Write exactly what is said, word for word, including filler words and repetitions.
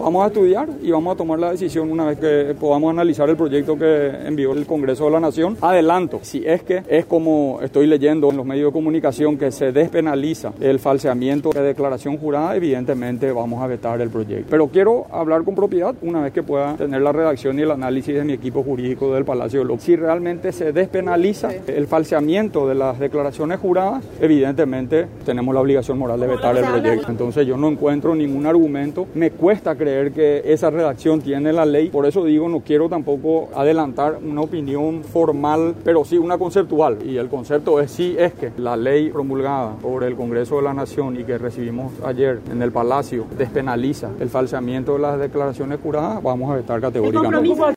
Vamos a estudiar y vamos a tomar la decisión una vez que podamos analizar el proyecto que envió el Congreso de la Nación. Adelanto, si es que es como estoy leyendo en los medios de comunicación que se despenaliza el falseamiento de declaración jurada, evidentemente vamos a vetar el proyecto. Pero quiero hablar con propiedad una vez que pueda tener la redacción y el análisis de mi equipo jurídico del Palacio de López. Si realmente se despenaliza el falseamiento de las declaraciones juradas, evidentemente tenemos la obligación moral de vetar el proyecto. Entonces yo no encuentro ningún argumento. Me cuesta creer que esa redacción tiene la ley. Por eso digo, no quiero tampoco adelantar una opinión formal, pero sí una conceptual. Y el concepto es sí es que la ley promulgada por el Congreso de la Nación y que recibimos ayer en el Palacio despenaliza el falseamiento de las declaraciones juradas, vamos a vetar categóricamente.